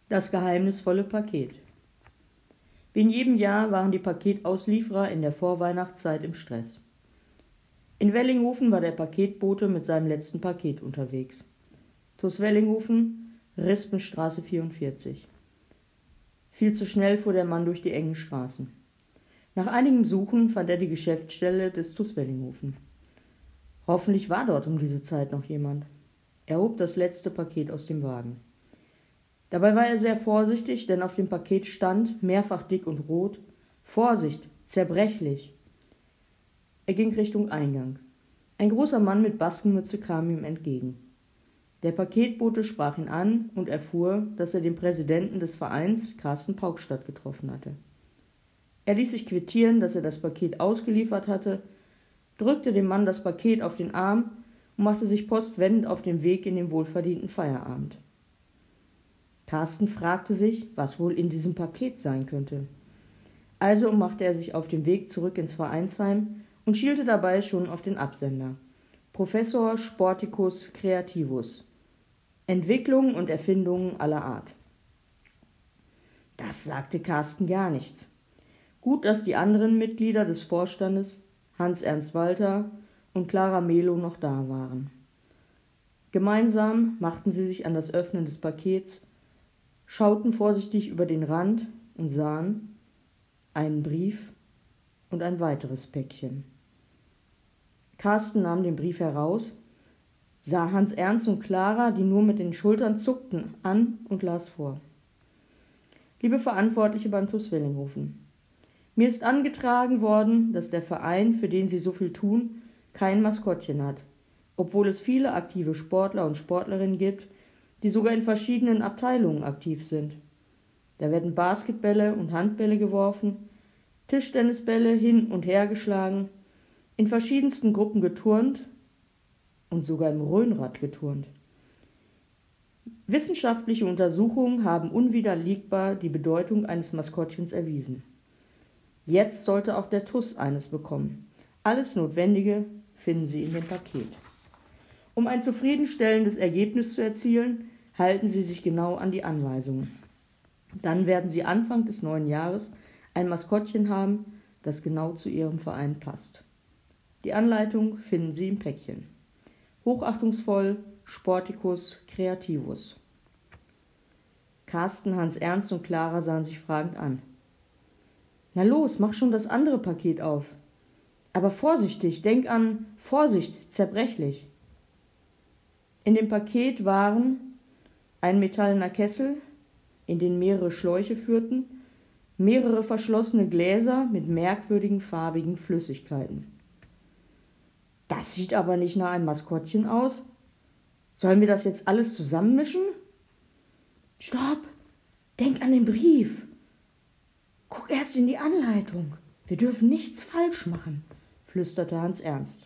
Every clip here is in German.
Das geheimnisvolle Paket. Wie in jedem Jahr waren die Paketauslieferer in der Vorweihnachtszeit im Stress. In Wellinghofen war der Paketbote mit seinem letzten Paket unterwegs. TuS Wellinghofen, Rispenstraße 44. Viel zu schnell fuhr der Mann durch die engen Straßen. Nach einigem Suchen fand er die Geschäftsstelle des TuS Wellinghofen. Hoffentlich war dort um diese Zeit noch jemand. Er hob das letzte Paket aus dem Wagen. Dabei war er sehr vorsichtig, denn auf dem Paket stand, mehrfach dick und rot: Vorsicht, zerbrechlich. Er ging Richtung Eingang. Ein großer Mann mit Baskenmütze kam ihm entgegen. Der Paketbote sprach ihn an und erfuhr, dass er den Präsidenten des Vereins, Carsten Paukstadt, getroffen hatte. Er ließ sich quittieren, dass er das Paket ausgeliefert hatte, drückte dem Mann das Paket auf den Arm und machte sich postwendend auf den Weg in den wohlverdienten Feierabend. Carsten fragte sich, was wohl in diesem Paket sein könnte. Also machte er sich auf den Weg zurück ins Vereinsheim und schielte dabei schon auf den Absender. Professor Sporticus Creativus. Entwicklungen und Erfindungen aller Art. Das sagte Carsten gar nichts. Gut, dass die anderen Mitglieder des Vorstandes, Hans-Ernst Walter und Clara Melo, noch da waren. Gemeinsam machten sie sich an das Öffnen des Pakets, schauten vorsichtig über den Rand und sahen einen Brief und ein weiteres Päckchen. Carsten nahm den Brief heraus, sah Hans Ernst und Clara, die nur mit den Schultern zuckten, an und las vor. Liebe Verantwortliche beim TuS Wellinghofen, mir ist angetragen worden, dass der Verein, für den Sie so viel tun, kein Maskottchen hat, obwohl es viele aktive Sportler und Sportlerinnen gibt, die sogar in verschiedenen Abteilungen aktiv sind. Da werden Basketbälle und Handbälle geworfen, Tischtennisbälle hin und her geschlagen, in verschiedensten Gruppen geturnt und sogar im Rhönrad geturnt. Wissenschaftliche Untersuchungen haben unwiderlegbar die Bedeutung eines Maskottchens erwiesen. Jetzt sollte auch der TuS eines bekommen. Alles Notwendige finden Sie in dem Paket. Um ein zufriedenstellendes Ergebnis zu erzielen, halten Sie sich genau an die Anweisungen. Dann werden Sie Anfang des neuen Jahres ein Maskottchen haben, das genau zu Ihrem Verein passt. Die Anleitung finden Sie im Päckchen. Hochachtungsvoll, Sporticus Creativus. Carsten, Hans Ernst und Clara sahen sich fragend an. Na los, mach schon das andere Paket auf. Aber vorsichtig, denk an Vorsicht, zerbrechlich. In dem Paket waren ein metallener Kessel, in den mehrere Schläuche führten, mehrere verschlossene Gläser mit merkwürdigen farbigen Flüssigkeiten. Das sieht aber nicht nach einem Maskottchen aus. Sollen wir das jetzt alles zusammenmischen? Stopp! Denk an den Brief. Guck erst in die Anleitung. Wir dürfen nichts falsch machen, flüsterte Hans Ernst.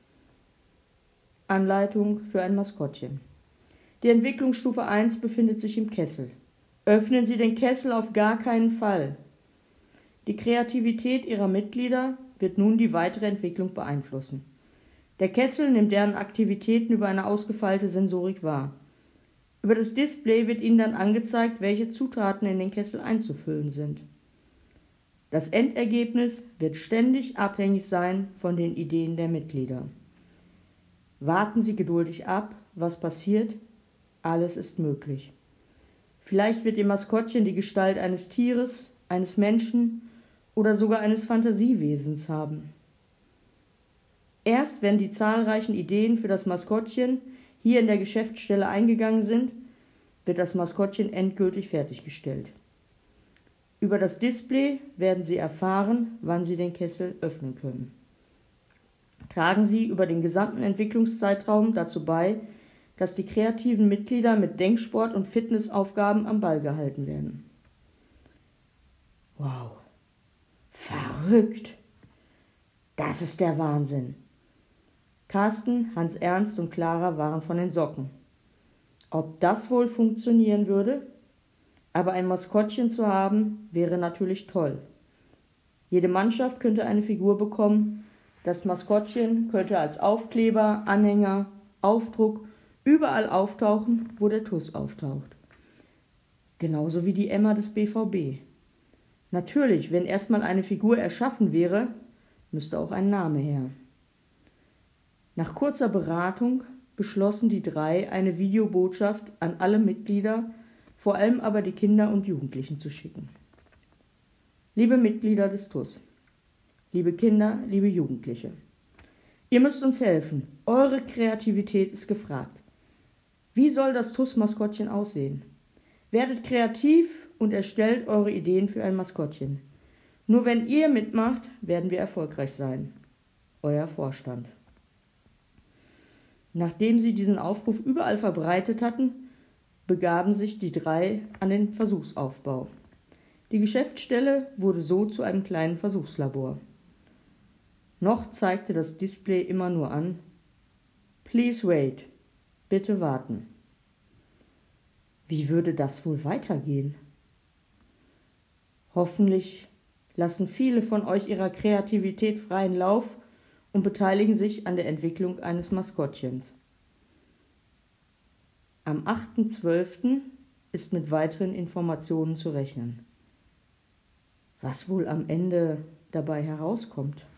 Anleitung für ein Maskottchen. Die Entwicklungsstufe 1 befindet sich im Kessel. Öffnen Sie den Kessel auf gar keinen Fall. Die Kreativität Ihrer Mitglieder wird nun die weitere Entwicklung beeinflussen. Der Kessel nimmt deren Aktivitäten über eine ausgefeilte Sensorik wahr. Über das Display wird Ihnen dann angezeigt, welche Zutaten in den Kessel einzufüllen sind. Das Endergebnis wird ständig abhängig sein von den Ideen der Mitglieder. Warten Sie geduldig ab, was passiert. Alles ist möglich. Vielleicht wird Ihr Maskottchen die Gestalt eines Tieres, eines Menschen oder sogar eines Fantasiewesens haben. Erst wenn die zahlreichen Ideen für das Maskottchen hier in der Geschäftsstelle eingegangen sind, wird das Maskottchen endgültig fertiggestellt. Über das Display werden Sie erfahren, wann Sie den Kessel öffnen können. Tragen Sie über den gesamten Entwicklungszeitraum dazu bei, dass die kreativen Mitglieder mit Denksport und Fitnessaufgaben am Ball gehalten werden. Wow, verrückt! Das ist der Wahnsinn! Carsten, Hans Ernst und Clara waren von den Socken. Ob das wohl funktionieren würde? Aber ein Maskottchen zu haben, wäre natürlich toll. Jede Mannschaft könnte eine Figur bekommen. Das Maskottchen könnte als Aufkleber, Anhänger, Aufdruck überall auftauchen, wo der TuS auftaucht. Genauso wie die Emma des BVB. Natürlich, wenn erstmal eine Figur erschaffen wäre, müsste auch ein Name her. Nach kurzer Beratung beschlossen die drei, eine Videobotschaft an alle Mitglieder, vor allem aber die Kinder und Jugendlichen zu schicken. Liebe Mitglieder des TuS, liebe Kinder, liebe Jugendliche, ihr müsst uns helfen. Eure Kreativität ist gefragt. Wie soll das TuS-Maskottchen aussehen? Werdet kreativ und erstellt eure Ideen für ein Maskottchen. Nur wenn ihr mitmacht, werden wir erfolgreich sein. Euer Vorstand. Nachdem sie diesen Aufruf überall verbreitet hatten, begaben sich die drei an den Versuchsaufbau. Die Geschäftsstelle wurde so zu einem kleinen Versuchslabor. Noch zeigte das Display immer nur an: Please wait. Bitte warten. Wie würde das wohl weitergehen? Hoffentlich lassen viele von euch ihrer Kreativität freien Lauf und beteiligen sich an der Entwicklung eines Maskottchens. Am 8.12. ist mit weiteren Informationen zu rechnen. Was wohl am Ende dabei herauskommt.